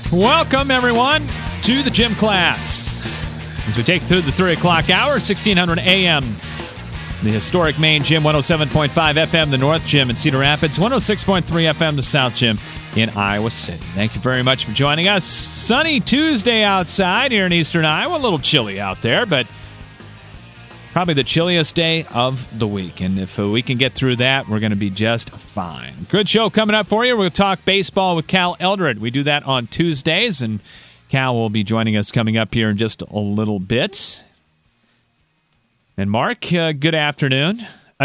Welcome, everyone, to the gym class. As we take through the 3 o'clock hour, 1600 a.m., the historic main gym, 107.5 FM, the North Gym in Cedar Rapids, 106.3 FM, the South Gym in Iowa City. Thank you very much for joining us. Sunny Tuesday outside here in eastern Iowa. A little chilly out there, but probably the chilliest day of the week. And if we can get through that, we're going to be just fine. Good show coming up for you. We'll talk baseball with Cal Eldred. We do that on Tuesdays, and Cal will be joining us coming up here in just a little bit. And Mark, good afternoon.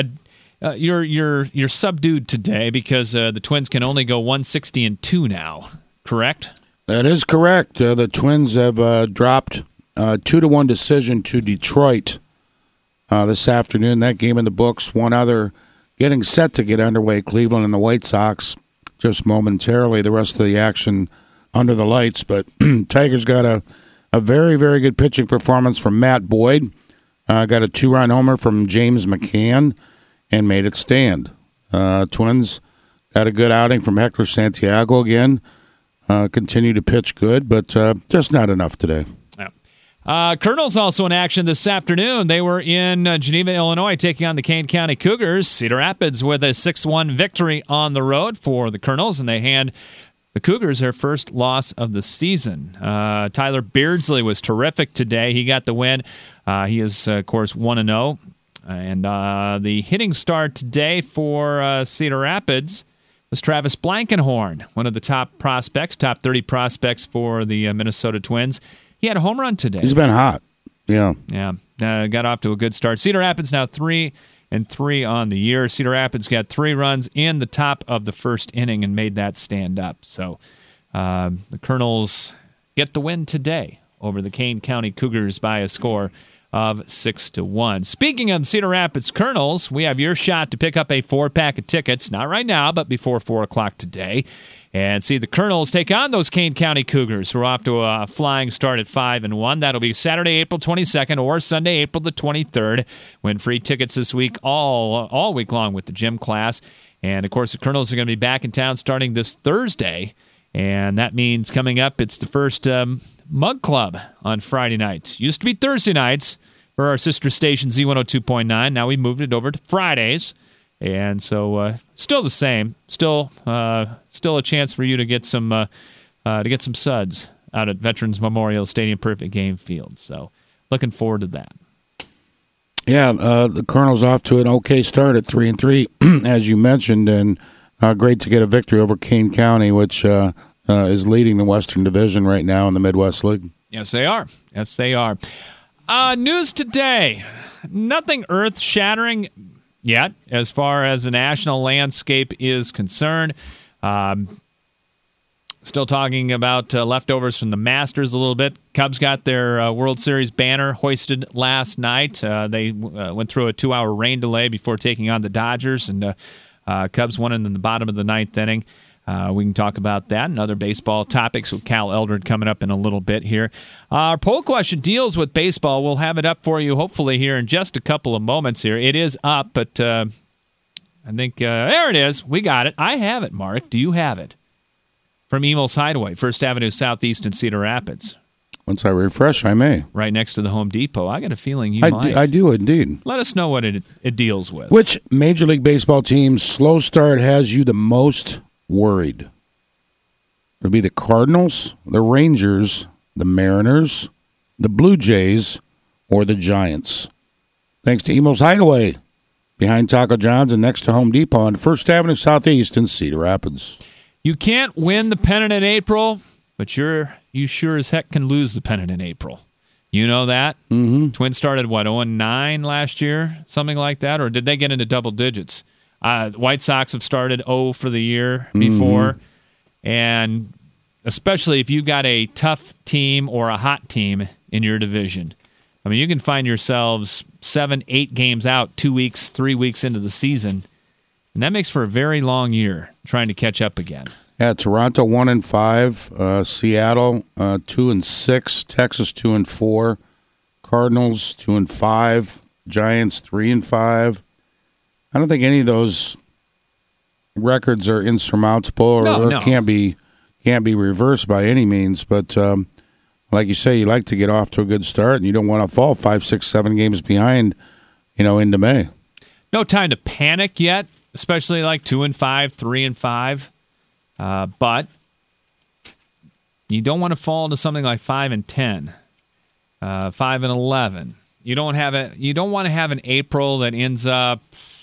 You're subdued today because the Twins can only go 160-2 now, correct? That is correct. The Twins have dropped a 2-1 decision to Detroit this afternoon. That game in the books. One other getting set to get underway, Cleveland and the White Sox, just momentarily. The rest of the action under the lights. But Tigers got a very, very good pitching performance from Matt Boyd. Got a 2-run homer from James McCann and made it stand. Twins got a good outing from Hector Santiago again. Continue to pitch good, but just not enough today. Colonels also in action this afternoon. They were in Geneva, Illinois, taking on the Kane County Cougars. Cedar Rapids with a 6-1 victory on the road for the Colonels, and they hand the Cougars their first loss of the season. Tyler Beardsley was terrific today. He got the win. He is, of course, 1-0. And the hitting start today for Cedar Rapids was Travis Blankenhorn, one of the top prospects, top 30 prospects for the Minnesota Twins. He had a home run today. He's been hot. Yeah. Got off to a good start. Cedar Rapids now 3-3 on the year. Cedar Rapids got 3 runs in the top of the first inning and made that stand up. So the Colonels get the win today over the Kane County Cougars by a score of 6-1. Speaking of Cedar Rapids Colonels, we have your shot to pick up a 4-pack of tickets, not right now, but before 4 o'clock today, and see the Colonels take on those Kane County Cougars, who are off to a flying start at 5-1. That'll be Saturday, April 22nd, or Sunday, April the 23rd. Win free tickets this week, all week long with the gym class. And, of course, the Colonels are going to be back in town starting this Thursday, and that means coming up, it's the first Mug Club on Friday nights. Used to be Thursday nights for our sister station Z102.9. Now we moved it over to Fridays. And so still the same. Still a chance for you to get some suds out at Veterans Memorial Stadium Perfect Game Field. So looking forward to that. Yeah, the Colonels off to an okay start at 3-3, as you mentioned, and great to get a victory over Kane County, which is leading the Western Division right now in the Midwest League. Yes, they are. Yes, they are. News today. Nothing earth-shattering yet as far as the national landscape is concerned. Still talking about leftovers from the Masters a little bit. Cubs got their World Series banner hoisted last night. They went through a 2-hour rain delay before taking on the Dodgers, and Cubs won in the bottom of the 9th inning. We can talk about that and other baseball topics with Cal Eldred coming up in a little bit here. Our poll question deals with baseball. We'll have it up for you hopefully here in just a couple of moments here. It is up, but I think there it is. We got it. I have it, Mark. Do you have it? From Emil's Hideaway, 1st Avenue Southeast in Cedar Rapids. Once I refresh, I may. Right next to the Home Depot. I got a feeling you might. I do indeed. Let us know what it deals with. Which Major League Baseball team's slow start has you the most worried? It'll be the Cardinals, the Rangers, the Mariners, the Blue Jays, or the Giants. Thanks to Emo's Hideaway, behind Taco John's and next to Home Depot on 1st Avenue Southeast in Cedar Rapids. You can't win the pennant in April, but you sure as heck can lose the pennant in April. You know that? Mm-hmm. Twins started, 0-9 last year? Something like that? Or did they get into double digits? White Sox have started 0 for the year before. Mm-hmm. And especially if you got a tough team or a hot team in your division. I mean, you can find yourselves 7-8 games out, 2 weeks, 3 weeks into the season. And that makes for a very long year trying to catch up again. Yeah, Toronto 1-5, Seattle 2-6, Texas 2-4, Cardinals 2-5, Giants 3-5. I don't think any of those records are insurmountable or can't be can't be reversed by any means. But like you say, you like to get off to a good start, and you don't want to fall 5, 6, 7 games behind, into May. No time to panic yet, especially like 2-5, 3-5. But you don't want to fall to something like 5-10, 5-11. You don't want to have an April that ends up,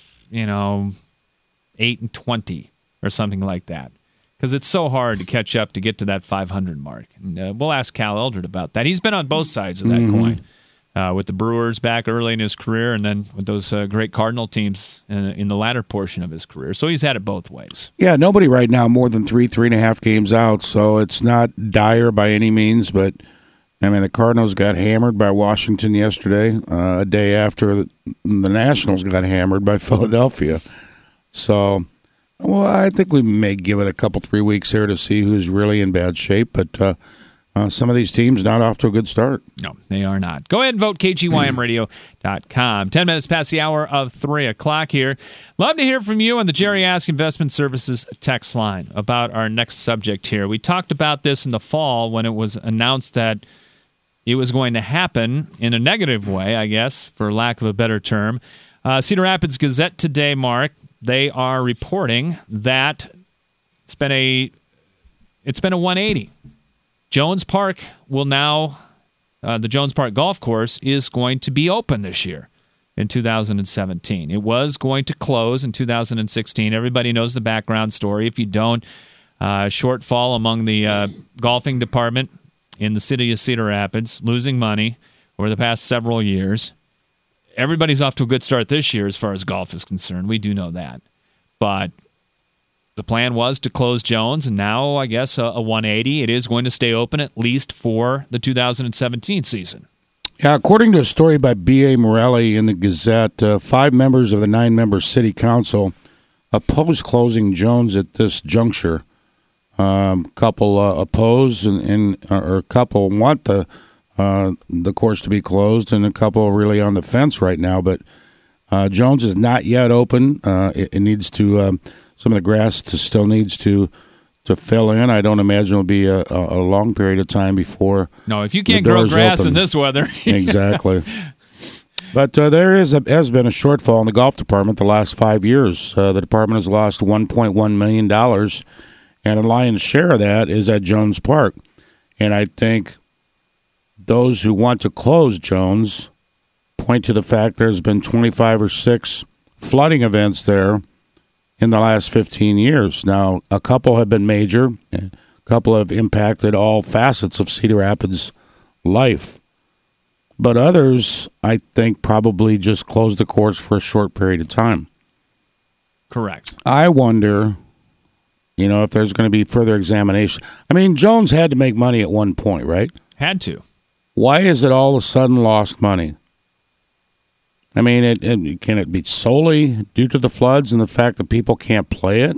8-20 or something like that, because it's so hard to catch up to get to that 500 mark. And we'll ask Cal Eldred about that. He's been on both sides of that coin, with the Brewers back early in his career, and then with those great Cardinal teams in the latter portion of his career. So he's had it both ways. Yeah, nobody right now more than 3.5 games out, so it's not dire by any means, but the Cardinals got hammered by Washington yesterday, a day after the Nationals got hammered by Philadelphia. So, I think we may give it a couple, 3 weeks here to see who's really in bad shape, but some of these teams not off to a good start. No, they are not. Go ahead and vote KGYMradio.com. 10 minutes past the hour of 3 o'clock here. Love to hear from you on the Jerry Ask Investment Services text line about our next subject here. We talked about this in the fall when it was announced that it was going to happen in a negative way, I guess, for lack of a better term. Cedar Rapids Gazette today, Mark, they are reporting that it's been a 180. Jones Park will now, the Jones Park Golf Course is going to be open this year in 2017. It was going to close in 2016. Everybody knows the background story. If you don't, shortfall among the golfing department in the city of Cedar Rapids, losing money over the past several years. Everybody's off to a good start this year as far as golf is concerned. We do know that. But the plan was to close Jones, and now I guess a 180. It is going to stay open at least for the 2017 season. Yeah, according to a story by B.A. Morelli in the Gazette, 5 members of the 9-member city council oppose closing Jones at this juncture. Couple oppose, or a couple want the course to be closed, and a couple are really on the fence right now. But Jones is not yet open. It needs to some of the grass still needs to fill in. I don't imagine it'll be a long period of time before. No, if you can't grow grass in this weather, exactly. But there has been a shortfall in the golf department the last 5 years. The department has lost $1.1 million, and a lion's share of that is at Jones Park. And I think those who want to close Jones point to the fact there's been 25 or 6 flooding events there in the last 15 years. Now, a couple have been major, a couple have impacted all facets of Cedar Rapids' life. But others, I think, probably just closed the course for a short period of time. Correct. I wonder, if there's going to be further examination. I mean, Jones had to make money at one point, right? Had to. Why is it all of a sudden lost money? I mean, can it be solely due to the floods and the fact that people can't play it?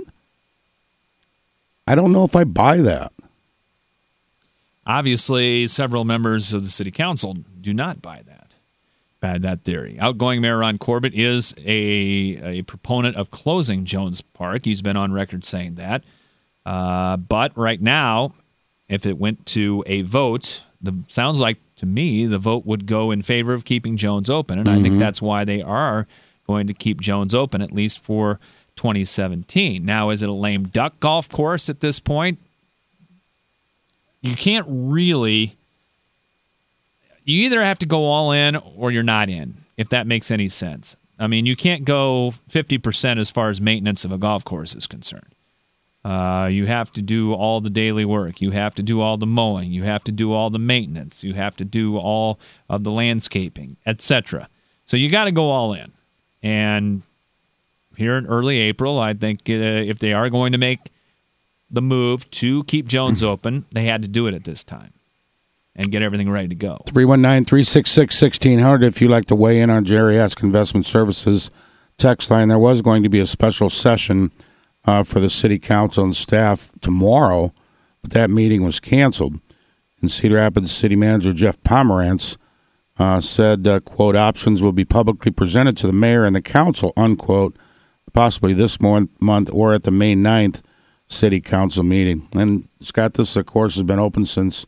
I don't know if I buy that. Obviously, several members of the city council do not buy that theory. Outgoing Mayor Ron Corbett is a proponent of closing Jones Park. He's been on record saying that. But right now, if it went to a vote, sounds like to me the vote would go in favor of keeping Jones open, and I think that's why they are going to keep Jones open at least for 2017. Now, is it a lame duck golf course at this point? You can't really. You either have to go all in or you're not in, if that makes any sense. I mean, you can't go 50% as far as maintenance of a golf course is concerned. You have to do all the daily work. You have to do all the mowing. You have to do all the maintenance. You have to do all of the landscaping, etc. So you got to go all in. And here in early April, I think if they are going to make the move to keep Jones open, they had to do it at this time and get everything ready to go. 319-366-1600 if you'd like to weigh in on Jerry Ask Investment Services text line. There was going to be a special session for the city council and staff tomorrow, but that meeting was canceled. And Cedar Rapids City Manager Jeff Pomerantz said, quote, options will be publicly presented to the mayor and the council, unquote, possibly this month or at the May 9th city council meeting. And Scott, this of course has been open since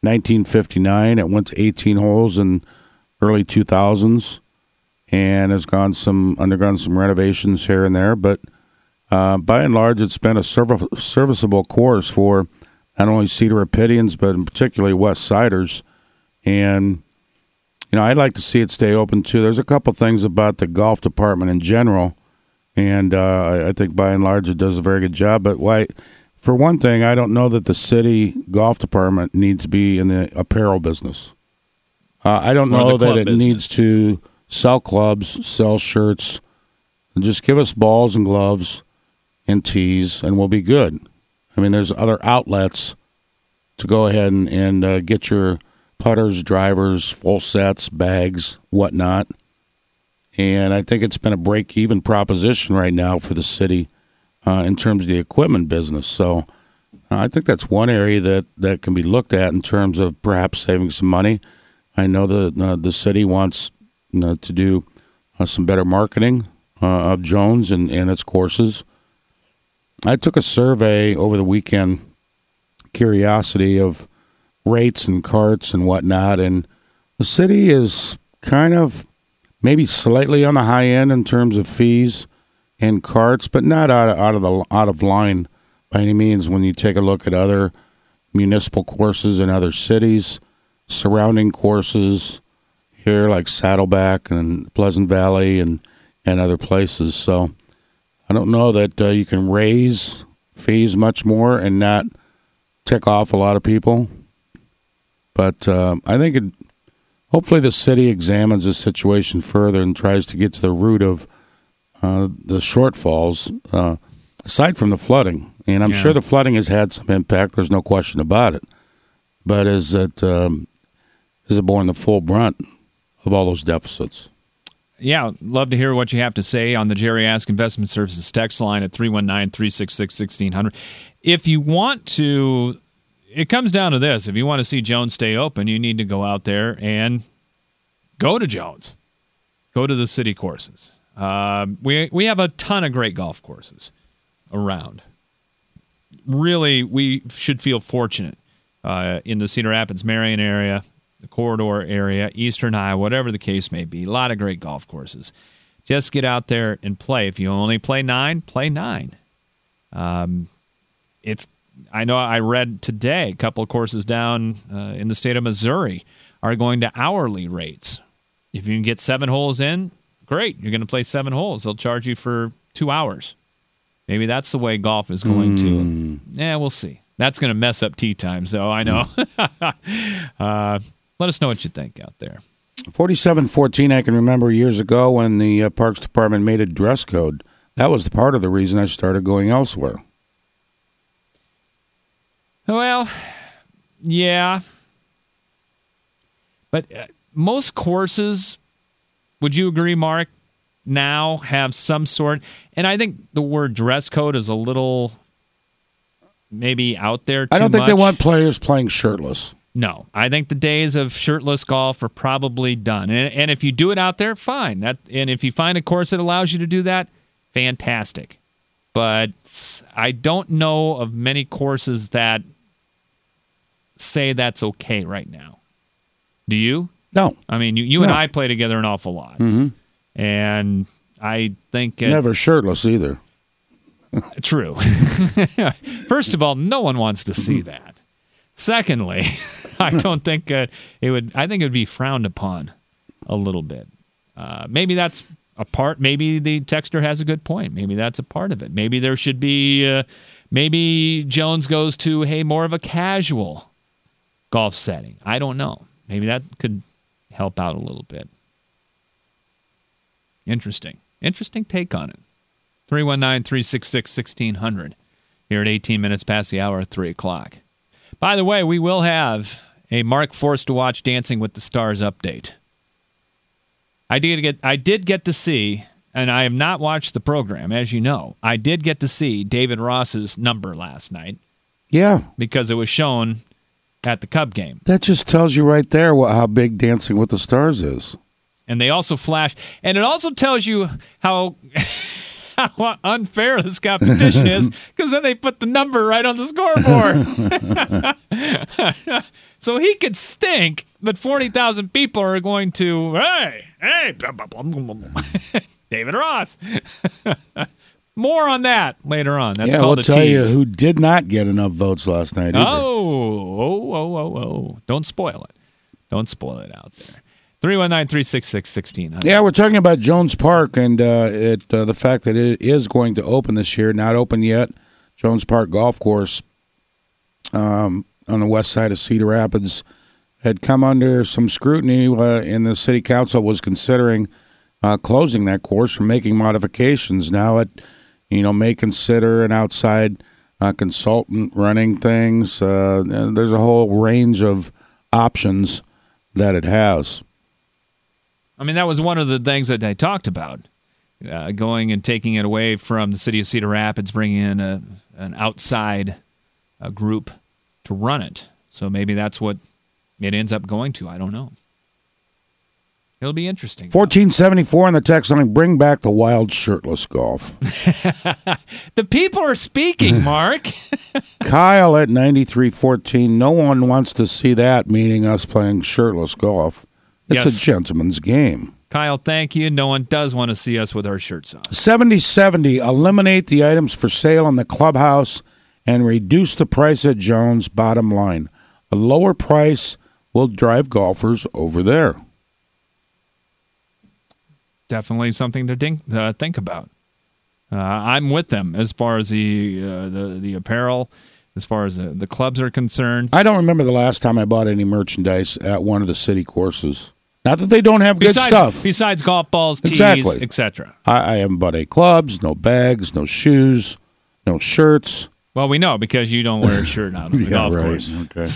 1959. It went to 18 holes in early 2000s and has undergone some renovations here and there. But by and large, it's been a serviceable course for not only Cedar Rapidians, but in particularly West Siders. And, I'd like to see it stay open, too. There's a couple things about the golf department in general, and I think by and large it does a very good job. But for one thing, I don't know that the city golf department needs to be in the apparel business. I don't know that it needs to sell clubs, sell shirts. Just give us balls and gloves and tees, and we'll be good. I mean, there's other outlets to go ahead and get your putters, drivers, full sets, bags, whatnot. And I think it's been a break-even proposition right now for the city in terms of the equipment business. So I think that's one area that can be looked at in terms of perhaps saving some money. I know the city wants to do some better marketing of Jones and its courses. I took a survey over the weekend, curiosity of rates and carts and whatnot, and the city is kind of maybe slightly on the high end in terms of fees and carts, but not out of line by any means when you take a look at other municipal courses in other cities, surrounding courses here like Saddleback and Pleasant Valley and other places. So I don't know that you can raise fees much more and not tick off a lot of people. But I think hopefully the city examines the situation further and tries to get to the root of the shortfalls, aside from the flooding. And I'm sure the flooding has had some impact. There's no question about it. But is it borne the full brunt of all those deficits? Yeah, love to hear what you have to say on the Jerry Ask Investment Services text line at 319-366-1600. If you want to, it comes down to this. If you want to see Jones stay open, you need to go out there and go to Jones. Go to the city courses. We have a ton of great golf courses around. Really, we should feel fortunate in the Cedar Rapids, Marion area, the corridor area, Eastern Iowa, whatever the case may be. A lot of great golf courses. Just get out there and play. If you only play 9, play 9. I know I read today a couple of courses down in the state of Missouri are going to hourly rates. If you can get 7 holes in, great. You're going to play 7 holes. They'll charge you for 2 hours. Maybe that's the way golf is going to. Yeah, we'll see. That's going to mess up tee times, though, I know. Let us know what you think out there. 4714, I can remember years ago when the Parks Department made a dress code. That was part of the reason I started going elsewhere. Well, yeah. But most courses, would you agree, Mark, now have some sort, and I think the word dress code is a little maybe out there too much. I don't think they want players playing shirtless. No, I think the days of shirtless golf are probably done. And if you do it out there, fine. And if you find a course that allows you to do that, fantastic. But I don't know of many courses that say that's okay right now. Do you? No. I mean, you and I play together an awful lot. Mm-hmm. And I think... Never shirtless either. True. First of all, no one wants to see that. Secondly, I don't think it would. I think it would be frowned upon a little bit. Maybe that's a part. Maybe the texter has a good point. Maybe that's a part of it. Maybe there should be. Maybe Jones goes to more of a casual golf setting. I don't know. Maybe that could help out a little bit. Interesting take on it. 319-366-1600 here at 18 minutes past the hour at 3 o'clock. By the way, we will have a Mark Forced to Watch Dancing with the Stars update. I did get to see, and I have not watched the program, as you know. I did get to see David Ross's number last night. Yeah. Because it was shown at the Cub game. That just tells you right there how big Dancing with the Stars is. And they also flashed, and it also tells you how how unfair this competition is, because then they put the number right on the scoreboard. So he could stink, but 40,000 people are going to, hey, David Ross. More on that later on. That's called we'll a tell you tease. who did not get enough votes last night either. Oh. Don't spoil it. Don't spoil it out there. 319-366-1600. Yeah, we're talking about Jones Park and the fact that it is going to open this year. Not open yet. Jones Park Golf Course on the west side of Cedar Rapids had come under some scrutiny, and the city council was considering closing that course or making modifications. Now it, may consider an outside consultant running things. There's a whole range of options that it has. I mean, that was one of the things that I talked about, going and taking it away from the city of Cedar Rapids, bringing in an outside group to run it. So maybe that's what it ends up going to. I don't know. It'll be interesting. 1474 on the text line, bring back the wild shirtless golf. The people are speaking, Mark. Kyle at 9314, no one wants to see that, meaning us playing shirtless golf. It's a gentleman's game. Kyle, thank you. No one does want to see us with our shirts off. 7070, eliminate the items for sale in the clubhouse and reduce the price at Jones. Bottom line, a lower price will drive golfers over there. Definitely something to think about. I'm with them as far as the apparel, as far as the clubs are concerned. I don't remember the last time I bought any merchandise at one of the city courses. Not that they don't have good stuff. Besides golf balls, tees, exactly. etc. I haven't bought any clubs, no bags, no shoes, no shirts. Well, we know because you don't wear a shirt out on the golf course.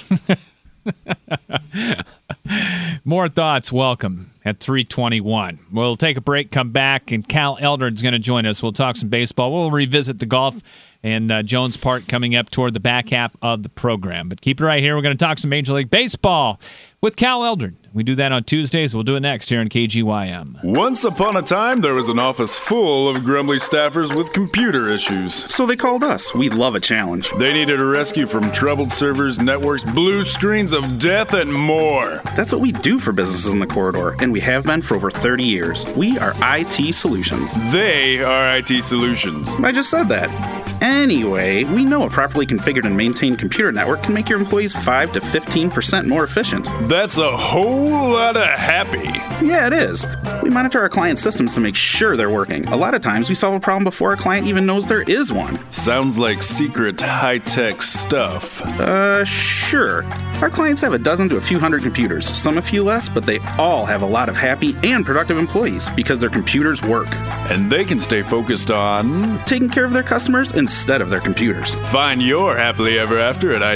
Okay. More thoughts, welcome at 3:21. We'll take a break, come back, and Cal Eldred's going to join us. We'll talk some baseball. We'll revisit the golf and Jones Park coming up toward the back half of the program. But keep it right here. We're going to talk some Major League Baseball with Cal Eldred. We do that on Tuesdays. We'll do it next here on KGYM. Once upon a time, there was an office full of grumbly staffers with computer issues. So they called us. We love a challenge. They needed a rescue from troubled servers, networks, blue screens of death, and more. That's what we do for businesses in the corridor, and we have been for over 30 years. We are IT Solutions. They are IT Solutions. I just said that. Anyway, we know a properly configured and maintained computer network can make your employees 5 to 15% more efficient. That's a whole lot of happy. Yeah, it is. We monitor our client systems to make sure they're working. A lot of times, we solve a problem before a client even knows there is one. Sounds like secret high-tech stuff. Sure. Our clients have a dozen to a few hundred computers, some a few less, but they all have a lot of happy and productive employees because their computers work. And they can stay focused on taking care of their customers instead of their computers. Find your happily ever after at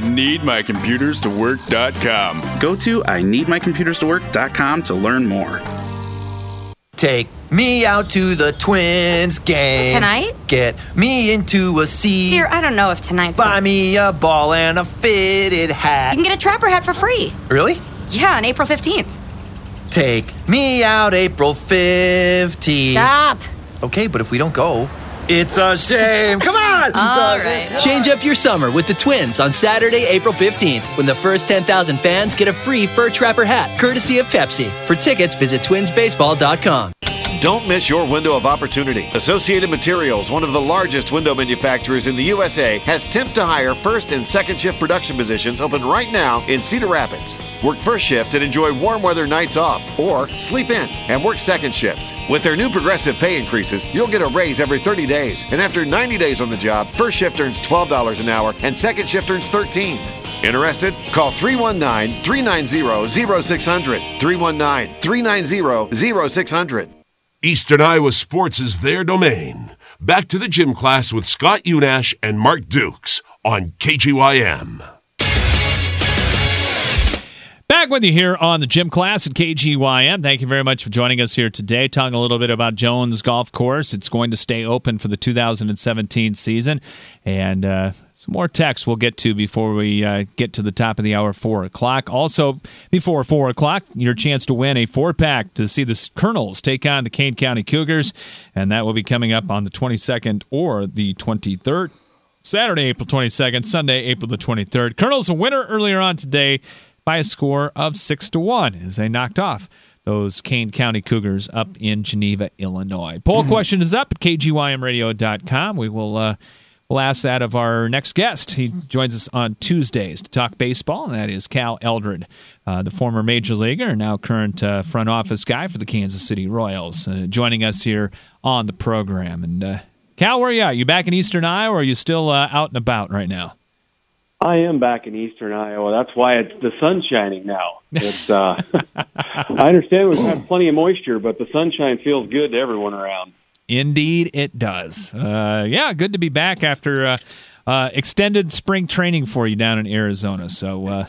IneedMyComputersToWork.com. Go to IneedMyComputersToWork.com to learn more. Take me out to the Twins game. Tonight? Get me into a seat. Dear, I don't know if tonight's... Buy me a ball and a fitted hat. You can get a Trapper hat for free. Really? Yeah, on April 15th. Take me out April 15th. Stop. Okay, but if we don't go, it's a shame. Come on! All right. Change up your summer with the Twins on Saturday, April 15th, when the first 10,000 fans get a free Fur Trapper hat, courtesy of Pepsi. For tickets, visit twinsbaseball.com. Don't miss your window of opportunity. Associated Materials, one of the largest window manufacturers in the USA, has temp to hire first and second shift production positions open right now in Cedar Rapids. Work first shift and enjoy warm weather nights off, or sleep in and work second shift. With their new progressive pay increases, you'll get a raise every 30 days. And after 90 days on the job, first shift earns $12 an hour and second shift earns $13. Interested? Call 319-390-0600. 319-390-0600. Eastern Iowa sports is their domain. Back to the gym class with Scott Unash and Mark Dukes on KGYM. Back with you here on the Gym Class at KGYM. Thank you very much for joining us here today. Talking a little bit about Jones Golf Course. It's going to stay open for the 2017 season. And some more texts we'll get to before we get to the top of the hour, 4 o'clock. Also, before 4 o'clock, your chance to win a 4-pack to see the Colonels take on the Kane County Cougars. And that will be coming up on the 22nd or the 23rd. Saturday, April 22nd, Sunday, April the 23rd. Colonels a winner earlier on today by a score of 6-1 as they knocked off those Kane County Cougars up in Geneva, Illinois. Poll question is up at kgymradio.com. We will we'll ask that of our next guest. He joins us on Tuesdays to talk baseball, and that is Cal Eldred, the former major leaguer and now current front office guy for the Kansas City Royals, joining us here on the program. And Cal, where are you at? You back in Eastern Iowa, or are you still out and about right now? I am back in Eastern Iowa. That's why the sun's shining now. It's, I understand we've had plenty of moisture, but the sunshine feels good to everyone around. Indeed, it does. Yeah, good to be back after extended spring training for you down in Arizona. So,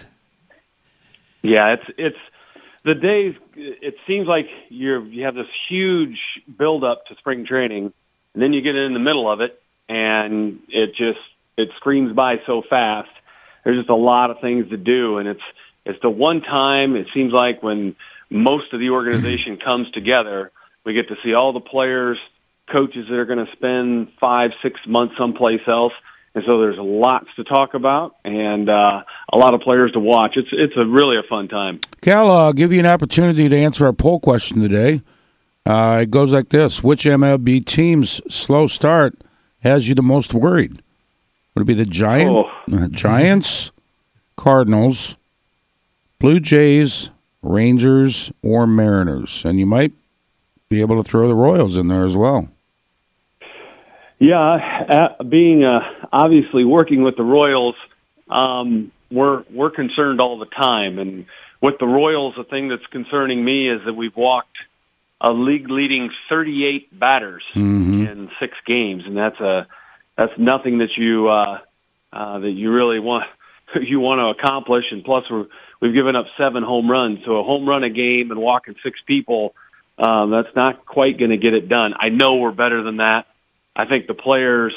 yeah, it's the days. It seems like you have this huge build-up to spring training, and then you get in the middle of it, and it screams by so fast. There's just a lot of things to do, and it's the one time it seems like when most of the organization comes together, we get to see all the players, coaches that are going to spend 5-6 months someplace else, and so there's lots to talk about and a lot of players to watch. It's really a fun time. Cal, I'll give you an opportunity to answer our poll question today. It goes like this: which MLB team's slow start has you the most worried? Would it be the Giants, Cardinals, Blue Jays, Rangers, or Mariners? And you might be able to throw the Royals in there as well. Yeah, being obviously working with the Royals, we're concerned all the time. And with the Royals, the thing that's concerning me is that we've walked a league-leading 38 batters in 6 games, and that's nothing that you really want to accomplish. And plus, we've given up 7 home runs, so a home run a game and walking 6 people, that's not quite going to get it done. I know we're better than that. I think the players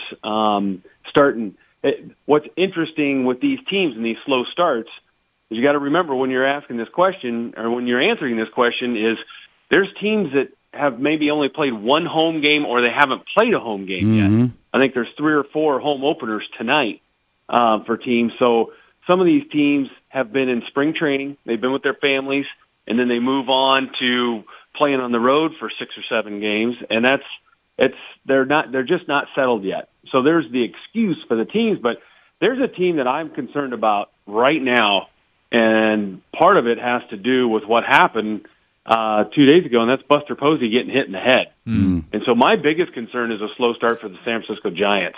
what's interesting with these teams and these slow starts is you got to remember when you're asking this question or when you're answering this question is there's teams that have maybe only played 1 home game or they haven't played a home game yet. I think there's 3 or 4 home openers tonight for teams. So some of these teams have been in spring training. They've been with their families, and then they move on to playing on the road for 6 or 7 games, and they're just not settled yet. So there's the excuse for the teams, but there's a team that I'm concerned about right now, and part of it has to do with what happened 2 days ago, and that's Buster Posey getting hit in the head. And so my biggest concern is a slow start for the San Francisco Giants.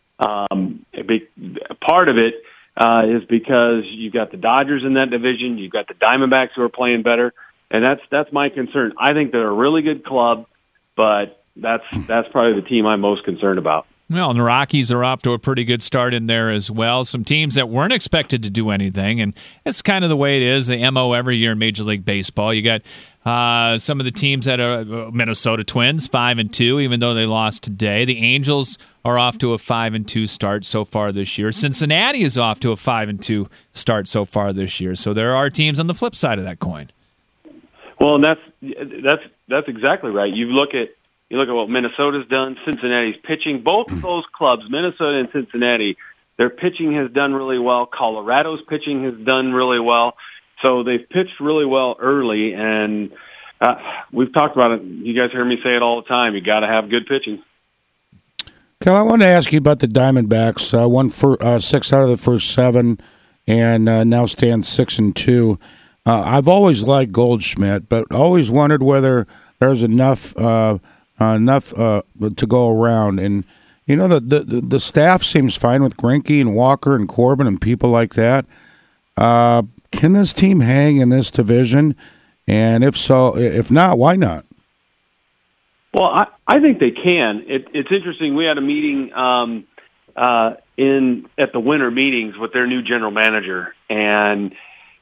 Part of it is because you've got the Dodgers in that division, you've got the Diamondbacks who are playing better, and that's my concern. I think they're a really good club, but that's probably the team I'm most concerned about. Well, and the Rockies are off to a pretty good start in there as well. Some teams that weren't expected to do anything, and it's kind of the way it is, the MO every year in Major League Baseball. You got some of the teams that are Minnesota Twins, 5-2, even though they lost today. The Angels are off to a 5-2 start so far this year. Cincinnati is off to a 5-2 start so far this year. So there are teams on the flip side of that coin. Well, and that's exactly right. You look at what Minnesota's done, Cincinnati's pitching. Both of those clubs, Minnesota and Cincinnati, their pitching has done really well. Colorado's pitching has done really well. So they've pitched really well early, and we've talked about it. You guys hear me say it all the time. You got to have good pitching. Cal, I want to ask you about the Diamondbacks. Won 6 out of the first 7, and now stand 6-2. I've always liked Goldschmidt, but always wondered whether there's enough to go around. And you know, the staff seems fine with Greinke and Walker and Corbin and people like that. Can this team hang in this division? And if so, if not, why not? Well, I think they can. It's interesting. We had a meeting at the winter meetings with their new general manager, and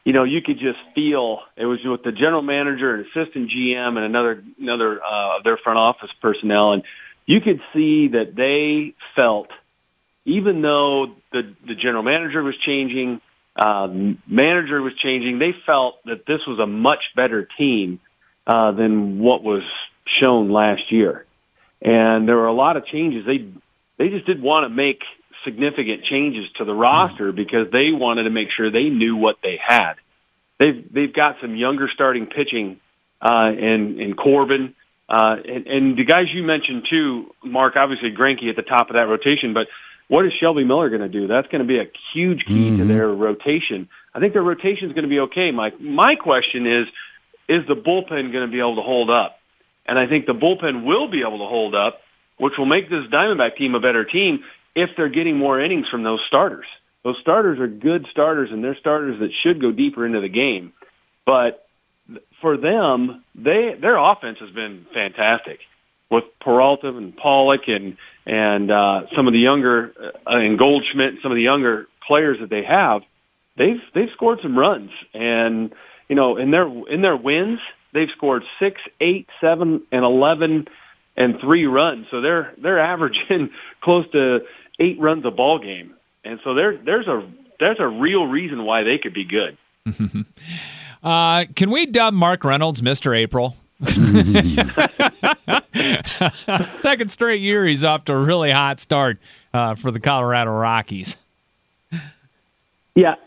you could just feel it was with the general manager and assistant GM and another of their front office personnel, and you could see that they felt, even though the general manager was changing, manager was changing, they felt that this was a much better team than what was shown last year. And there were a lot of changes. They just didn't want to make significant changes to the roster because they wanted to make sure they knew what they had. They've got some younger starting pitching in Corbin. And the guys you mentioned too, Mark, obviously Greinke at the top of that rotation, but what is Shelby Miller going to do? That's going to be a huge key to their rotation. I think their rotation is going to be okay, Mike. My question is the bullpen going to be able to hold up? And I think the bullpen will be able to hold up, which will make this Diamondback team a better team if they're getting more innings from those starters. Those starters are good starters, and they're starters that should go deeper into the game. But for them, their offense has been fantastic with Peralta and Pollock and some of the younger and Goldschmidt, some of the younger players that they have. They've scored some runs, and in their wins, they've scored 6, 8, 7, and 11 and 3 runs. So they're averaging close to 8 runs a ball game. And so there's a real reason why they could be good. Can we dub Mark Reynolds Mr. April? Second straight year he's off to a really hot start for the Colorado Rockies. Yeah,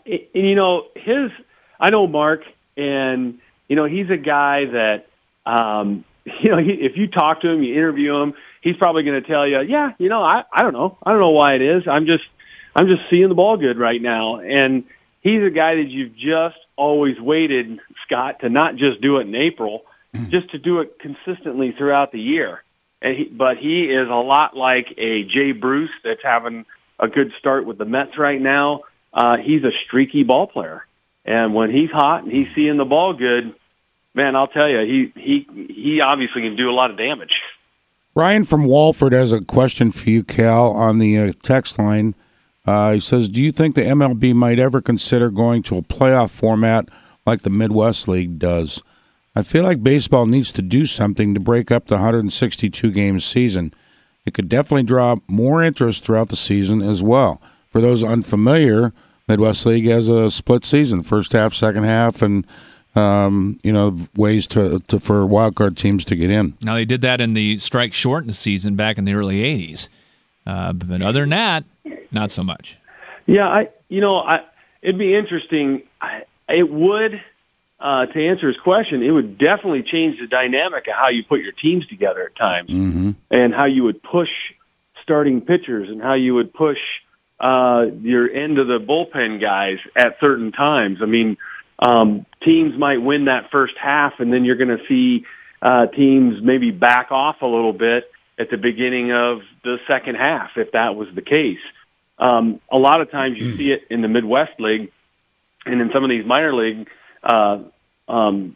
I know Mark, and he's a guy that if you talk to him, you interview him, he's probably going to tell you, I don't know why it is. I'm just seeing the ball good right now. And he's a guy that you've just always waited, Scott, to not just do it in April, just to do it consistently throughout the year. But he is a lot like a Jay Bruce that's having a good start with the Mets right now. He's a streaky ball player. And when he's hot and he's seeing the ball good, man, I'll tell you, he obviously can do a lot of damage. Ryan from Walford has a question for you, Cal, on the text line. He says, do you think the MLB might ever consider going to a playoff format like the Midwest League does? I feel like baseball needs to do something to break up the 162-game season. It could definitely draw more interest throughout the season as well. For those unfamiliar, Midwest League has a split season, first half, second half, and ways for wildcard teams to get in. Now, they did that in the strike shortened season back in the early 80s. But other than that, not so much. Yeah, it'd be interesting. It would, to answer his question, it would definitely change the dynamic of how you put your teams together at times, and how you would push starting pitchers and how you would push your end of the bullpen guys at certain times. I mean, teams might win that first half, and then you're going to see teams maybe back off a little bit at the beginning of the second half, if that was the case. A lot of times you see it in the Midwest League and in some of these minor league, in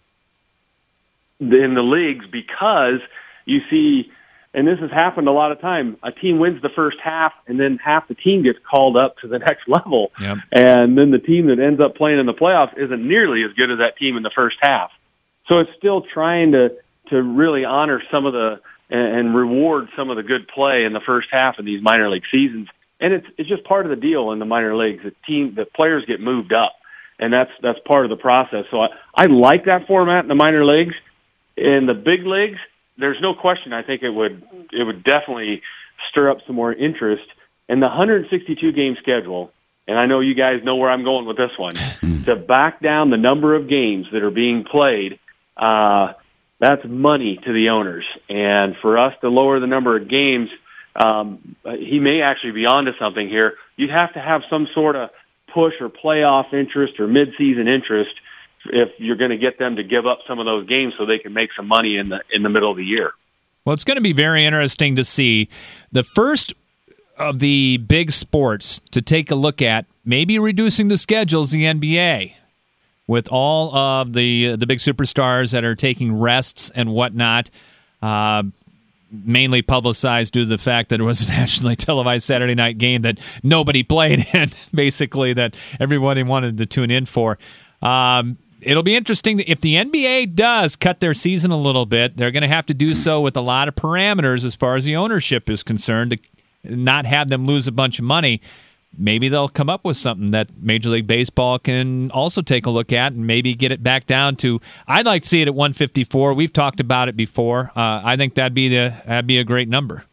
the leagues, because you see, and this has happened a lot of time, a team wins the first half and then half the team gets called up to the next level. Yep. And then the team that ends up playing in the playoffs isn't nearly as good as that team in the first half. So it's still trying to really honor some of the, and reward some of the good play in the first half of these minor league seasons. And it's just part of the deal in the minor leagues. The players get moved up, and that's part of the process. So I like that format in the minor leagues. In the big leagues, there's no question. I think it would definitely stir up some more interest. And the 162 game schedule, and I know you guys know where I'm going with this one, to back down the number of games that are being played, that's money to the owners. And for us to lower the number of games, he may actually be onto something here. You'd have to have some sort of push or playoff interest or midseason interest if you're going to get them to give up some of those games so they can make some money in the middle of the year. Well, it's going to be very interesting to see the first of the big sports to take a look at maybe reducing the schedules, the NBA, with all of the big superstars that are taking rests and whatnot, mainly publicized due to the fact that it was a nationally televised Saturday night game that nobody played in, basically, that everybody wanted to tune in for. It'll be interesting if the NBA does cut their season a little bit. They're going to have to do so with a lot of parameters as far as the ownership is concerned to not have them lose a bunch of money. Maybe they'll come up with something that Major League Baseball can also take a look at and maybe get it back down to. I'd like to see it at 154. We've talked about it before. I think that'd be a great number.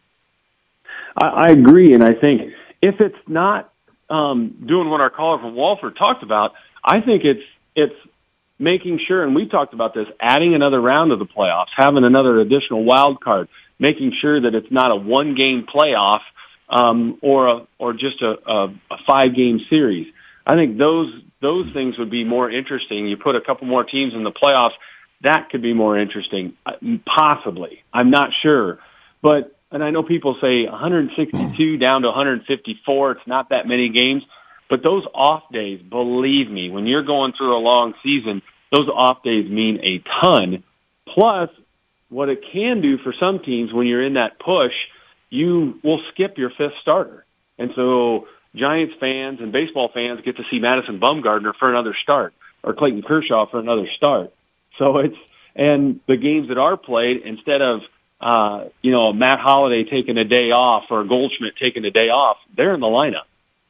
I agree, and I think if it's not doing what our caller from Walford talked about, I think it's making sure, and we talked about this, adding another round of the playoffs, having another additional wild card, making sure that it's not a one-game playoff or just a 5-game series. I think those things would be more interesting. You put a couple more teams in the playoffs, that could be more interesting, possibly. I'm not sure. And I know people say 162 down to 154, it's not that many games. But those off days, believe me, when you're going through a long season, those off days mean a ton. Plus, what it can do for some teams when you're in that push, you will skip your fifth starter. And so Giants fans and baseball fans get to see Madison Bumgarner for another start or Clayton Kershaw for another start. So and the games that are played, instead of Matt Holliday taking a day off or Goldschmidt taking a day off, they're in the lineup.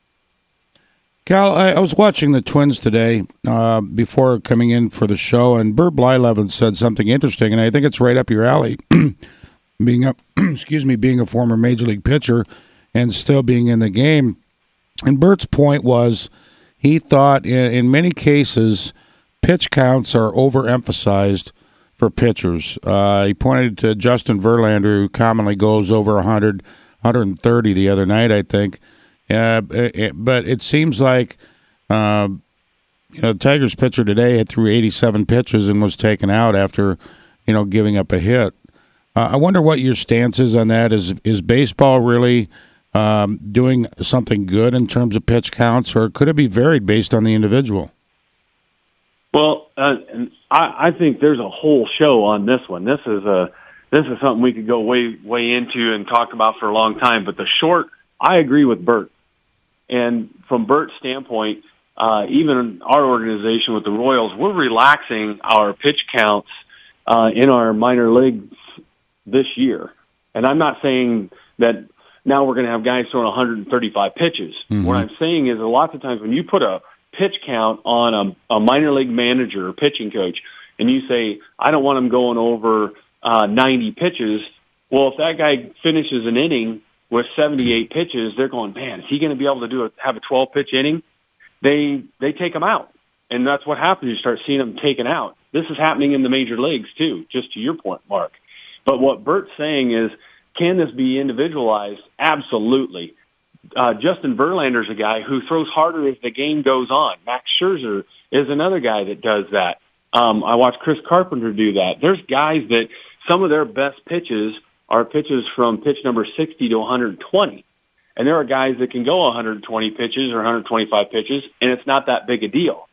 Cal, I was watching the Twins today before coming in for the show, and Bert Blyleven said something interesting, and I think it's right up your alley. being a former Major League pitcher and still being in the game. And Bert's point was he thought in many cases pitch counts are overemphasized for pitchers. He pointed to Justin Verlander, who commonly goes over 100, 130 the other night, I think. But it seems like the Tigers pitcher today threw 87 pitches and was taken out after giving up a hit. I wonder what your stance is on that. Is baseball really doing something good in terms of pitch counts, or could it be varied based on the individual? Well, I think there's a whole show on this one. This is something we could go way into and talk about for a long time. But I agree with Bert. And from Bert's standpoint, even in our organization with the Royals, we're relaxing our pitch counts in our minor leagues this year. And I'm not saying that now we're going to have guys throwing 135 pitches. Mm-hmm. What I'm saying is a lot of times when you put a pitch count on a minor league manager or pitching coach and you say, I don't want him going over 90 pitches, well, if that guy finishes an inning with 78 pitches, they're going, man, is he going to be able to have a 12-pitch inning? They take him out. And that's what happens. You start seeing them taken out. This is happening in the major leagues, too, just to your point, Mark. But what Bert's saying is, can this be individualized? Absolutely. Justin Verlander's a guy who throws harder as the game goes on. Max Scherzer is another guy that does that. I watched Chris Carpenter do that. There's guys that some of their best pitches are pitches from pitch number 60 to 120. And there are guys that can go 120 pitches or 125 pitches, and it's not that big a deal.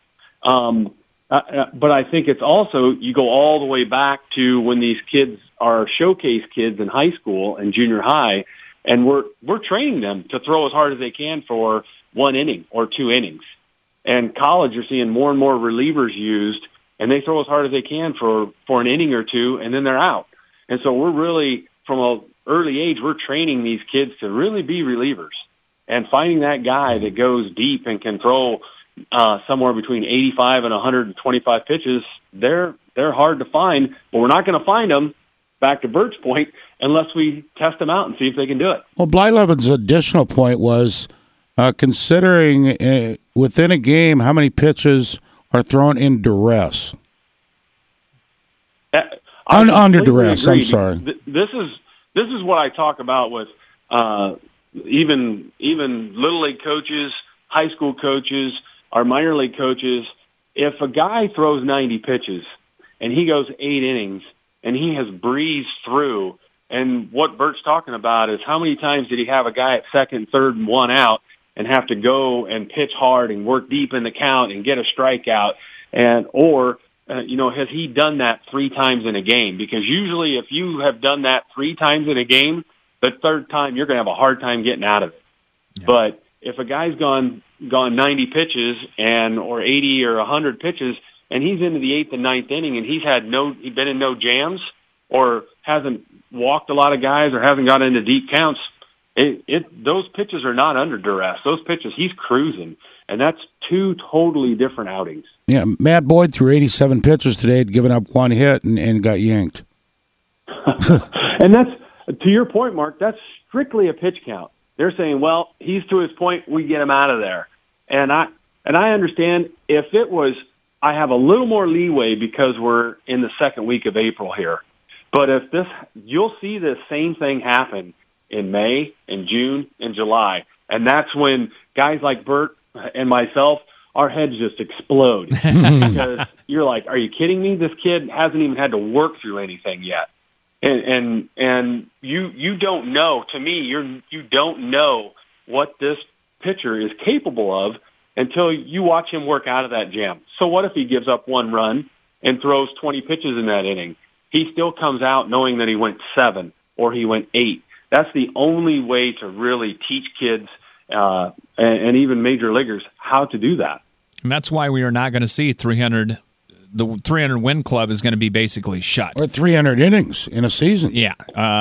But I think it's also, you go all the way back to when these kids are showcase kids in high school and junior high, and we're training them to throw as hard as they can for 1 inning or 2 innings. And college, you're seeing more and more relievers used, and they throw as hard as they can for an inning or 2, and then they're out. And so we're really, from an early age, we're training these kids to really be relievers. And finding that guy that goes deep and can throw somewhere between 85 and 125 pitches, they're hard to find, but we're not going to find them, back to Bert's point, unless we test them out and see if they can do it. Well, Blyleven's additional point was considering within a game how many pitches are thrown in duress. Under duress, agree. I'm sorry. This is what I talk about with even little league coaches, high school coaches, our minor league coaches. If a guy throws 90 pitches and he goes 8 innings and he has breezed through, and what Bert's talking about is how many times did he have a guy at second, third, and 1 out and have to go and pitch hard and work deep in the count and get a strikeout, has he done that 3 times in a game? Because usually if you have done that 3 times in a game, the third time you're going to have a hard time getting out of it. Yeah. But if a guy's gone gone 90 pitches or 80 or 100 pitches, and he's into the 8th and 9th inning, and he's been in no jams or hasn't walked a lot of guys or hasn't got into deep counts. Those pitches are not under duress. Those pitches, he's cruising, and that's two totally different outings. Yeah, Matt Boyd threw 87 pitches today, had given up one hit and got yanked. And that's, to your point, Mark, that's strictly a pitch count. They're saying, well, he's to his point, we get him out of there. And I understand if it was, I have a little more leeway because we're in the second week of April here. But if you'll see this same thing happen in May and June and July. And that's when guys like Bert and myself, our heads just explode. Because you're like, are you kidding me? This kid hasn't even had to work through anything yet. And you don't know, to me, you don't know what this pitcher is capable of until you watch him work out of that jam. So what if he gives up one run and throws 20 pitches in that inning? He still comes out knowing that he went 7 or he went 8. That's the only way to really teach kids and even major leaguers how to do that. And that's why we are not going to see 300. The 300 win club is going to be basically shut. Or 300 innings in a season. Yeah.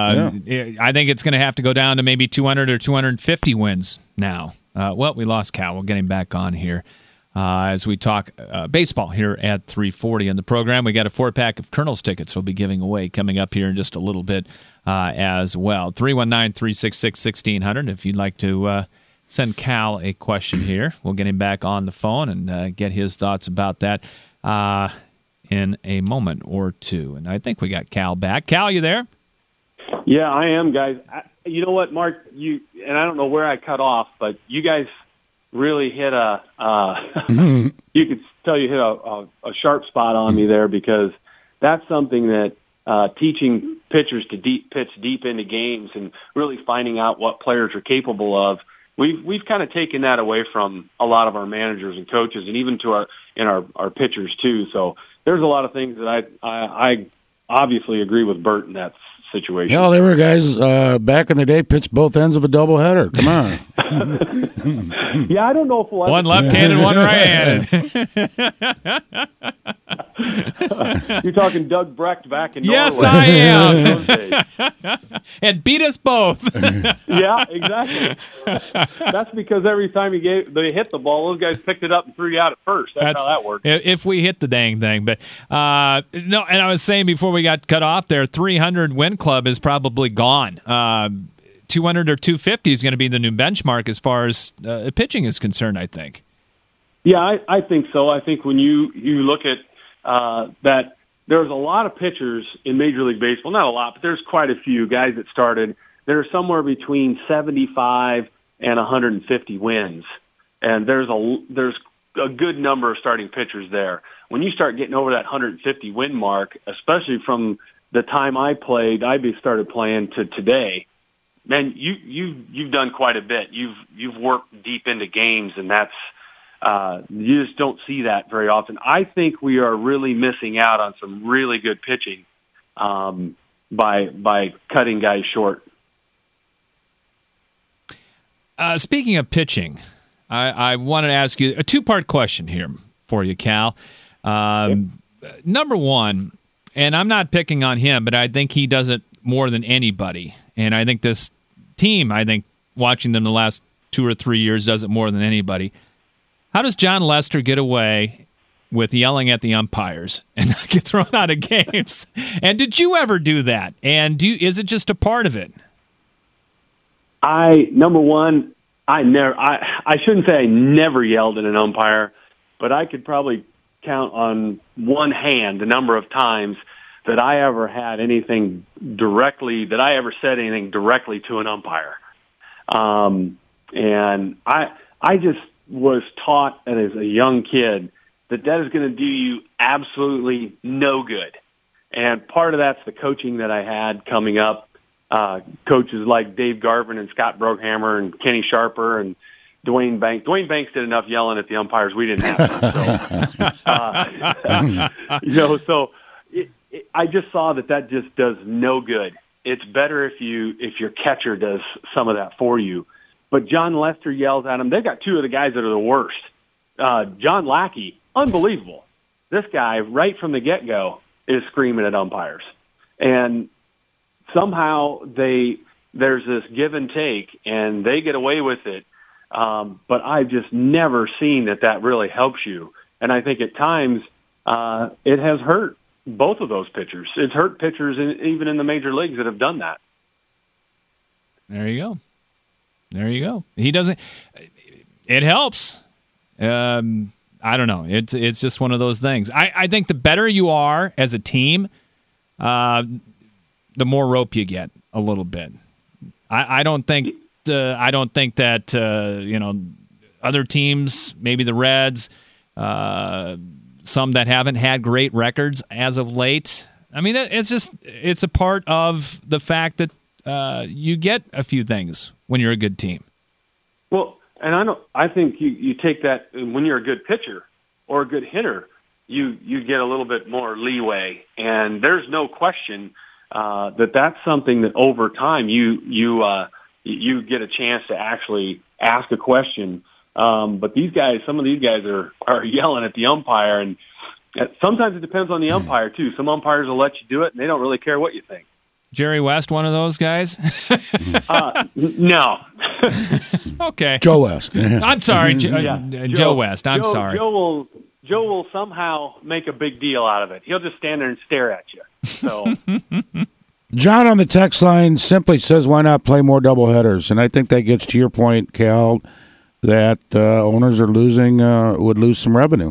I think it's going to have to go down to maybe 200 or 250 wins now. Well, we lost Cal. We'll get him back on here as we talk baseball here at 340 in the program. We got a 4-pack of Colonels tickets we'll be giving away coming up here in just a little bit as well. 319-366-1600 if you'd like to send Cal a question here. We'll get him back on the phone and get his thoughts about that in a moment or two. And I think we got Cal back. Cal, you there? Yeah, I am, guys. You know what, Mark? And I don't know where I cut off, but you guys really hit you could tell you hit a sharp spot on me there, because that's something that teaching pitchers to pitch deep into games and really finding out what players are capable of. We've kind of taken that away from a lot of our managers and coaches, and even to our pitchers too. So there's a lot of things that I obviously agree with Bert in that situation. Yeah, there were guys back in the day pitched both ends of a doubleheader. Come on. Yeah, I don't know if we'll one left-handed, one right-handed. You're talking Doug Brecht back in yes, Norway. Yes, I am. And beat us both. Yeah, exactly. That's because every time they hit the ball, those guys picked it up and threw you out at first. That's how that works. If we hit the dang thing. But no, and I was saying before we got cut off there, 300 win club is probably gone. 200 or 250 is going to be the new benchmark as far as pitching is concerned, I think. Yeah, I think so. I think when you look at that, there's a lot of pitchers in Major League Baseball, not a lot, but there's quite a few guys that started that are somewhere between 75 and 150 wins. And there's a good number of starting pitchers there. When you start getting over that 150 win mark, especially from the time I started playing to today, man, you've done quite a bit. You've worked deep into games, and that's you just don't see that very often. I think we are really missing out on some really good pitching by cutting guys short. Speaking of pitching, I wanted to ask you a two-part question here for you, Cal. Number one, and I'm not picking on him, but I think he does it more than anybody. And I think this team, watching them the last 2 or 3 years, does it more than anybody. How does John Lester get away with yelling at the umpires and not get thrown out of games? And did you ever do that? And is it just a part of it? Number one, I shouldn't say I never yelled at an umpire, but I could probably count on one hand the number of times that I ever had anything directly, that I ever said anything directly to an umpire. And I just was taught as a young kid that is going to do you absolutely no good. And part of that's the coaching that I had coming up. Coaches like Dave Garvin and Scott Brookhammer and Kenny Sharper and Dwayne Banks. Dwayne Banks did enough yelling at the umpires. We didn't have to. So, I just saw that just does no good. It's better if your catcher does some of that for you. but John Lester yells at him. They've got two of the guys that are the worst. John Lackey, unbelievable. This guy, right from the get-go, is screaming at umpires. And somehow there's this give and take, and they get away with it. But I've just never seen that really helps you. And I think at times it has hurt both of those pitchers. It's hurt pitchers even in the major leagues that have done that. There you go. He doesn't. It helps. I don't know. It's just one of those things. I think the better you are as a team, the more rope you get a little bit. I don't think that other teams, maybe the Reds, some that haven't had great records as of late. I mean, it's a part of the fact that you get a few things when you're a good team. Well, and I think you take that when you're a good pitcher or a good hitter, you get a little bit more leeway, and there's no question that's something that over time you get a chance to actually ask a question. But some of these guys are yelling at the umpire, and sometimes it depends on the umpire too. Some umpires will let you do it, and they don't really care what you think. Jerry West, one of those guys? No. Okay. Joe West. I'm sorry, Joe West. I'm sorry. Joe will somehow make a big deal out of it. He'll just stand there and stare at you. So, John on the text line simply says, "Why not play more doubleheaders?" And I think that gets to your point, Cal, that owners are would lose some revenue.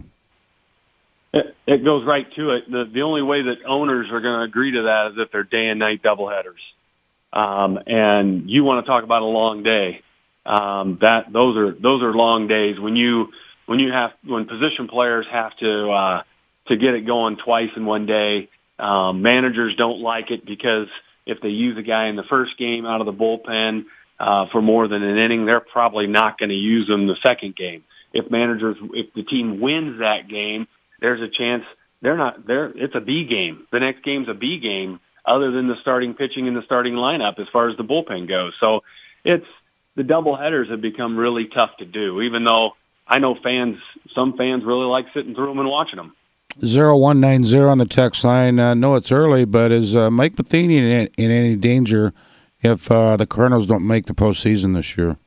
It goes right to it. The only way that owners are going to agree to that is if they're day and night doubleheaders. And you want to talk about a long day. Those are long days when position players have to get it going twice in one day. Managers don't like it because if they use a guy in the first game out of the bullpen for more than an inning, they're probably not going to use them the second game. If the team wins that game, there's a chance they're not there. It's a B game. The next game's a B game, other than the starting pitching and the starting lineup as far as the bullpen goes. So the doubleheaders have become really tough to do, even though I know some fans really like sitting through them and watching them. 0190 on the text line. No, it's early, but is Mike Matheny in any danger if the Cardinals don't make the postseason this year?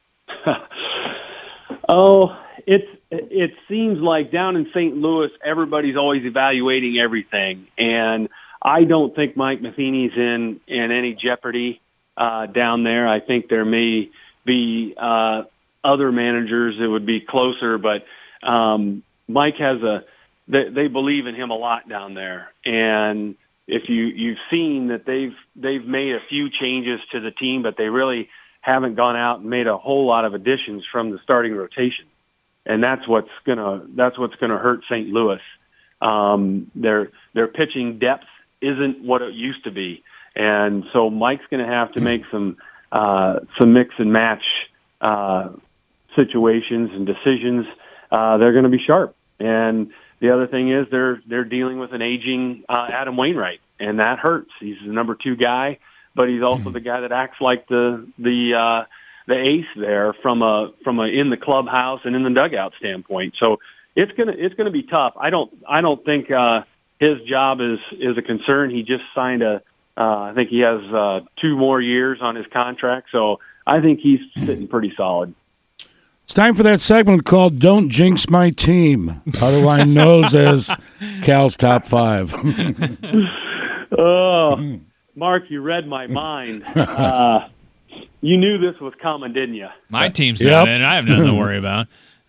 It seems like down in St. Louis, everybody's always evaluating everything, and I don't think Mike Matheny's in any jeopardy down there. I think there may be other managers that would be closer, but Mike has they believe in him a lot down there, and if you've seen that they've made a few changes to the team, but they really haven't gone out and made a whole lot of additions from the starting rotation. And that's what's gonna hurt St. Louis. Their pitching depth isn't what it used to be, and so Mike's going to have to make some mix and match situations and decisions. They're going to be sharp. And the other thing is they're dealing with an aging Adam Wainwright, and that hurts. He's the number 2 guy, but he's also the guy that acts like the ace there from a in the clubhouse and in the dugout standpoint. So it's gonna be tough. I don't think his job is a concern. He just signed I think he has 2 more years on his contract, so I think he's sitting pretty solid. It's time for that segment called "Don't Jinx My Team," otherwise known as Cal's Top 5. Oh, Mark, you read my mind. You knew this was coming, didn't you? My team's not in. I have nothing to worry about.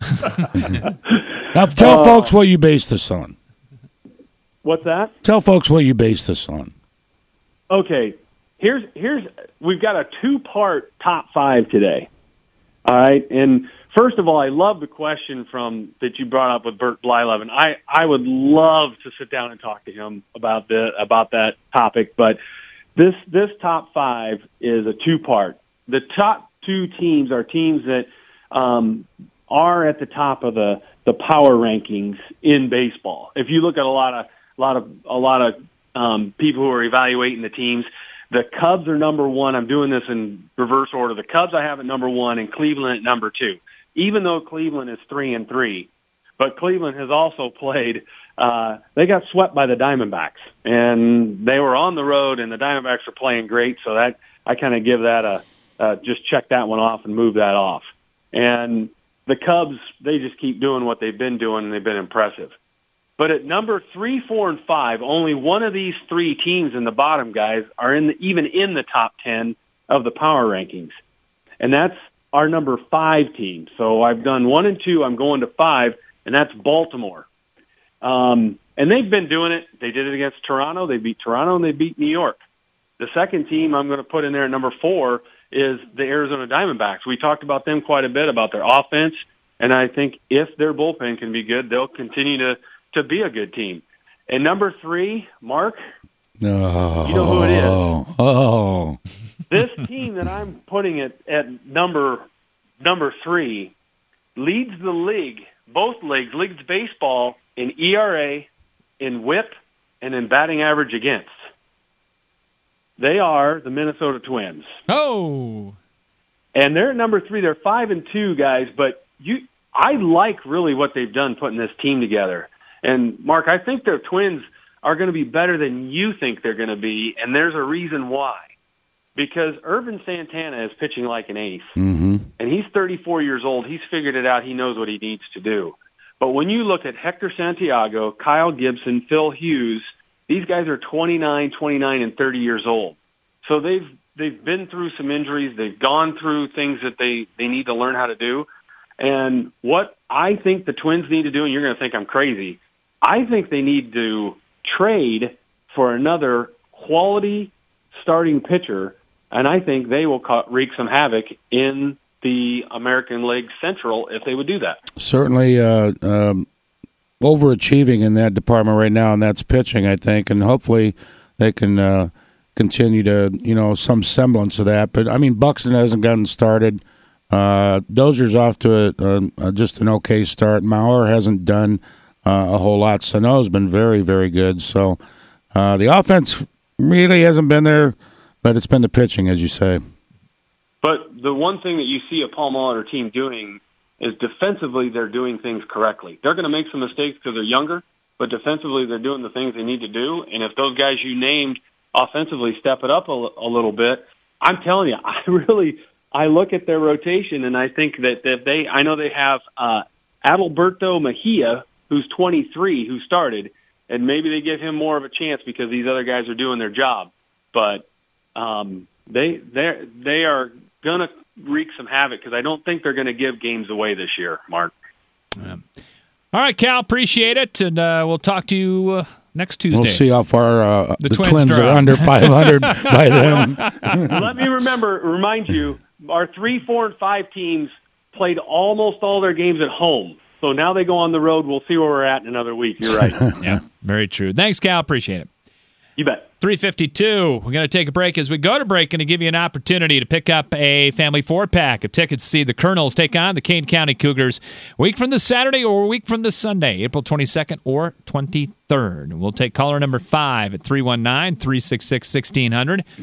Now, tell folks what you base this on. What's that? Tell folks what you base this on. Okay, here's we've got a 2-part top 5 today. All right, and first of all, I love the question that you brought up with Bert Blyleven. I would love to sit down and talk to him about that topic, but this top 5 is a 2-part. The top 2 teams are teams that are at the top of the power rankings in baseball. If you look at a lot of people who are evaluating the teams, The Cubs are number one. I'm doing this in reverse order. The Cubs I have at number one and Cleveland at number two, even though Cleveland is 3-3. But Cleveland has also played, they got swept by the Diamondbacks, and they were on the road, and the Diamondbacks are playing great, so that I kind of give that just check that one off and move that off. And the Cubs, they just keep doing what they've been doing, and they've been impressive. But at number 3, 4, and 5, only one of these three teams in the bottom, guys, are even in the top 10 of the power rankings. And that's our number 5 team. So I've done 1 and 2. I'm going to 5, and that's Baltimore. And they've been doing it. They did it against Toronto. They beat Toronto, and they beat New York. The second team I'm going to put in there at number 4 is the Arizona Diamondbacks. We talked about them quite a bit, about their offense, and I think if their bullpen can be good, they'll continue to be a good team. And number 3, Mark, you know who it is. Oh. This team that I'm putting at number 3 leads the league, both leagues, leads baseball in ERA, in WHIP, and in batting average against. They are the Minnesota Twins. Oh. And they're at number 3. They're 5-2, guys, but I like really what they've done putting this team together. And, Mark, I think their Twins are going to be better than you think they're going to be, and there's a reason why. Because Irvin Santana is pitching like an ace, and he's 34 years old. He's figured it out. He knows what he needs to do. But when you look at Hector Santiago, Kyle Gibson, Phil Hughes, these guys are 29, and 30 years old. So they've been through some injuries. They've gone through things that they need to learn how to do. And what I think the Twins need to do, and you're going to think I'm crazy, I think they need to trade for another quality starting pitcher, and I think they will wreak some havoc in the American League Central if they would do that. Certainly overachieving in that department right now, and that's pitching, I think, and hopefully they can continue to, some semblance of that. But, I mean, Buxton hasn't gotten started. Dozier's off to just an okay start. Mauer hasn't done a whole lot. Sano's been very, very good. So the offense really hasn't been there, but it's been the pitching, as you say. But the one thing that you see a Paul Molitor team doing is defensively they're doing things correctly. They're going to make some mistakes because they're younger, but defensively they're doing the things they need to do. And if those guys you named offensively step it up a little bit, I'm telling you, I look at their rotation, and I think that I know they have Adalberto Mejia, who's 23, who started, and maybe they give him more of a chance because these other guys are doing their job. But they are going to wreak some havoc because I don't think they're going to give games away this year, Mark. Yeah. All right, Cal, appreciate it, and we'll talk to you next Tuesday. We'll see how far the Twins are under 500 by then. Let me remind you, our 3, 4, and 5 teams played almost all their games at home. So now they go on the road. We'll see where we're at in another week. You're right. Yeah, very true. Thanks, Cal. Appreciate it. You bet. 3:52. We're going to take a break. As we go to break, going to give you an opportunity to pick up a family 4-pack of tickets to see the Colonels take on the Kane County Cougars a week from the Saturday or a week from the Sunday, April 22nd or 23rd. We'll take caller number 5 at 319-366-1600.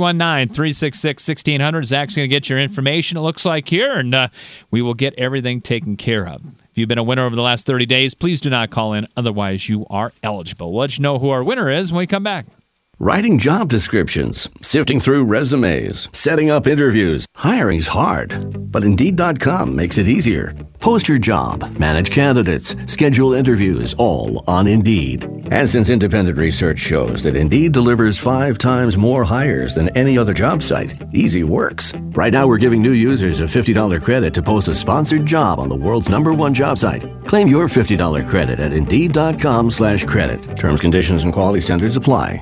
319-366-1600. Zach's going to get your information, it looks like, here, and we will get everything taken care of. If you've been a winner over the last 30 days, please do not call in. Otherwise, you are eligible. We'll let you know who our winner is when we come back. Writing job descriptions, sifting through resumes, setting up interviews. Hiring's hard, but Indeed.com makes it easier. Post your job, manage candidates, schedule interviews, all on Indeed. And since independent research shows that Indeed delivers 5 times more hires than any other job site, easy works. Right now, we're giving new users a $50 credit to post a sponsored job on the world's #1 job site. Claim your $50 credit at Indeed.com/credit. Terms, conditions, and quality standards apply.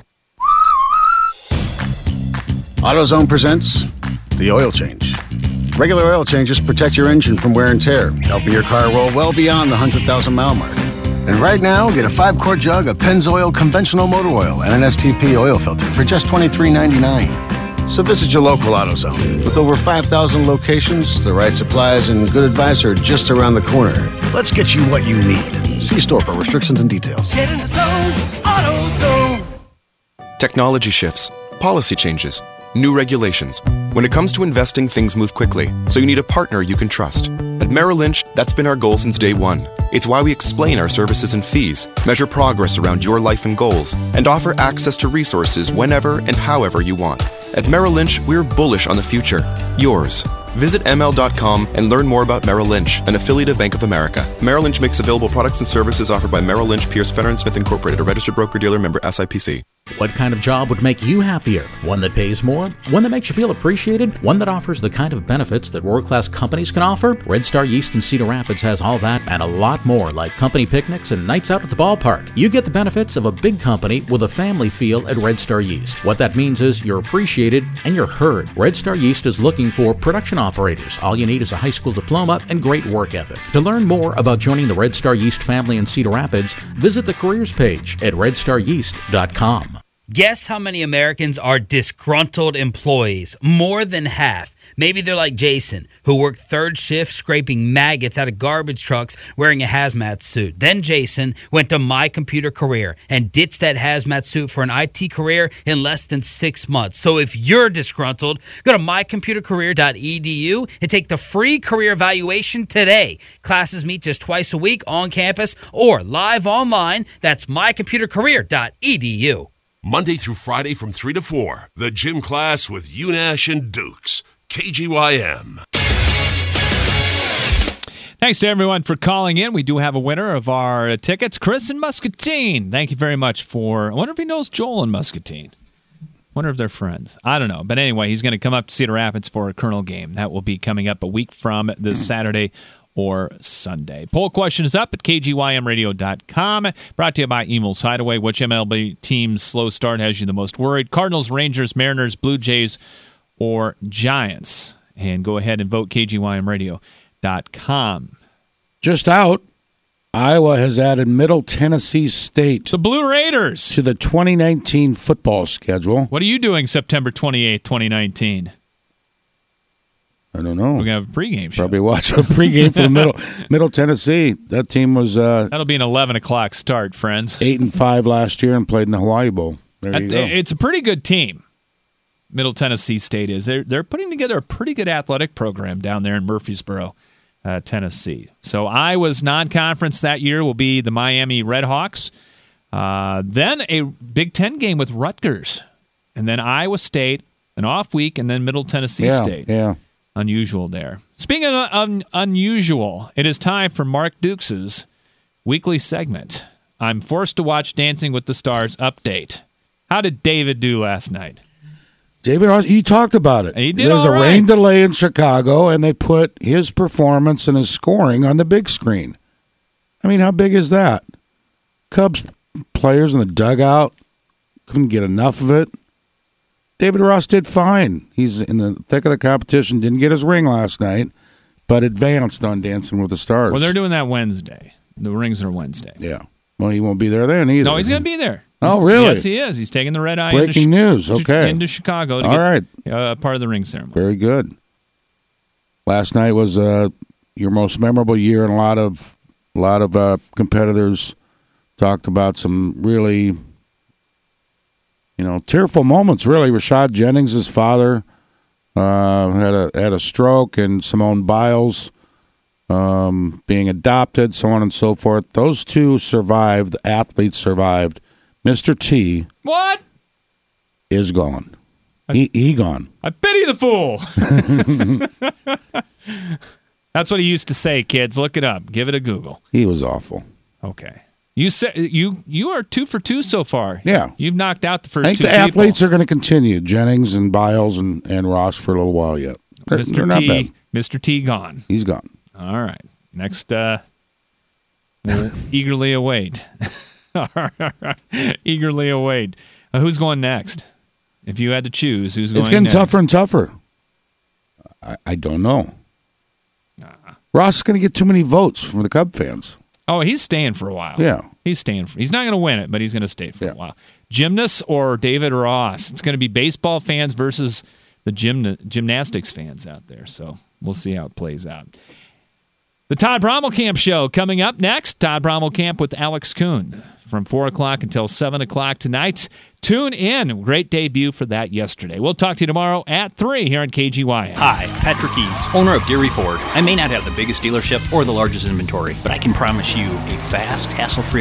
AutoZone presents the oil change. Regular oil changes protect your engine from wear and tear, helping your car roll well beyond the 100,000-mile mark. And right now, get a 5-quart jug of Pennzoil conventional motor oil and an STP oil filter for just $23.99. So visit your local AutoZone. With over 5,000 locations, the right supplies, and good advice are just around the corner. Let's get you what you need. See store for restrictions and details. Get in the zone, AutoZone. Technology shifts, Policy changes, new regulations. When it comes to investing, things move quickly, so you need a partner you can trust. At Merrill Lynch, that's been our goal since day one. It's why we explain our services and fees, measure progress around your life and goals, and offer access to resources whenever and however you want. At Merrill Lynch, we're bullish on the future. Yours. Visit ML.com and learn more about Merrill Lynch, an affiliate of Bank of America. Merrill Lynch makes available products and services offered by Merrill Lynch, Pierce, Fenner & Smith Incorporated, a registered broker-dealer member SIPC. What kind of job would make you happier? One that pays more? One that makes you feel appreciated? One that offers the kind of benefits that world-class companies can offer? Red Star Yeast in Cedar Rapids has all that and a lot more, like company picnics and nights out at the ballpark. You get the benefits of a big company with a family feel at Red Star Yeast. What that means is you're appreciated and you're heard. Red Star Yeast is looking for production operators. All you need is a high school diploma and great work ethic. To learn more about joining the Red Star Yeast family in Cedar Rapids, visit the careers page at redstaryeast.com. Guess how many Americans are disgruntled employees? More than half. Maybe they're like Jason, who worked third shift scraping maggots out of garbage trucks wearing a hazmat suit. Then Jason went to My Computer Career and ditched that hazmat suit for an IT career in less than 6 months. So if you're disgruntled, go to mycomputercareer.edu and take the free career evaluation today. Classes meet just twice a week on campus or live online. That's mycomputercareer.edu. Monday through Friday from 3 to 4, the gym class with UNASH and Dukes. KGYM. Thanks to everyone for calling in. We do have a winner of our tickets, Chris in Muscatine. Thank you very much for... I wonder if he knows Joel in Muscatine. Wonder if they're friends. I don't know. But anyway, he's going to come up to Cedar Rapids for a Colonel game. That will be coming up a week from this Saturday or Sunday. Poll question is up at kgymradio.com. Brought to you by Emel's Hideaway. Which MLB team's slow start has you the most worried? Cardinals, Rangers, Mariners, Blue Jays, or Giants? And go ahead and vote kgymradio.com. Just out, Iowa has added Middle Tennessee State, the Blue Raiders, to the 2019 football schedule. What are you doing September 28th, 2019? I don't know. We're going to have a pregame show. Probably watch a pregame for Middle Tennessee. That team was... That'll be an 11 o'clock start, friends. 8-5 last year and played in the Hawaii Bowl. There you go. It's a pretty good team, Middle Tennessee State is. They're putting together a pretty good athletic program down there in Murfreesboro, Tennessee. So Iowa's non-conference that year will be the Miami Redhawks. Then a Big Ten game with Rutgers. And then Iowa State, an off week, and then Middle Tennessee State. Yeah. Unusual there. Speaking of unusual, it is time for Mark Dukes' weekly segment. I'm forced to watch Dancing with the Stars update. How did David do last night? David, you talked about it. He did. There was a rain delay in Chicago, and they put his performance and his scoring on the big screen. I mean, how big is that? Cubs players in the dugout couldn't get enough of it. David Ross did fine. He's in the thick of the competition. Didn't get his ring last night, but advanced on Dancing with the Stars. Well, they're doing that Wednesday. The rings are Wednesday. Yeah. Well, he won't be there then either. No, he's going to be there. Oh, really? Yes, he is. He's taking the red eye Breaking news. Okay. into Chicago to get part of the ring ceremony. Very good. Last night was your most memorable year, and a lot of competitors talked about some really... tearful moments, really. Rashad Jennings, his father, had a stroke, and Simone Biles being adopted, so on and so forth. Those two survived. The athletes survived. Mr. T. What? Is gone. He gone. I pity the fool. That's what he used to say, kids. Look it up. Give it a Google. He was awful. Okay. You said you are 2 for 2 so far. Yeah, you've knocked out the first I think two. The people. athletes are going to continue. Jennings and Biles and Ross for a little while yet. They're not bad. Mr. T gone. He's gone. All right. Next, we'll eagerly await. Eagerly await. Who's going next? If you had to choose, who's going next? It's getting tougher and tougher. I don't know. Ross is going to get too many votes from the Cub fans. Oh, he's staying for a while. Yeah. He's staying. He's not going to win it, but he's going to stay for a while. Gymnasts or David Ross? It's going to be baseball fans versus the gymnastics fans out there. So we'll see how it plays out. The Todd Brommelkamp Show coming up next. Todd Brommelkamp with Alex Kuhn. from 4 o'clock until 7 o'clock tonight. Tune in. Great debut for that yesterday. We'll talk to you tomorrow at 3 here on KGYM. Hi, Patrick Eads, owner of Deary Ford. I may not have the biggest dealership or the largest inventory, but I can promise you a fast, hassle-free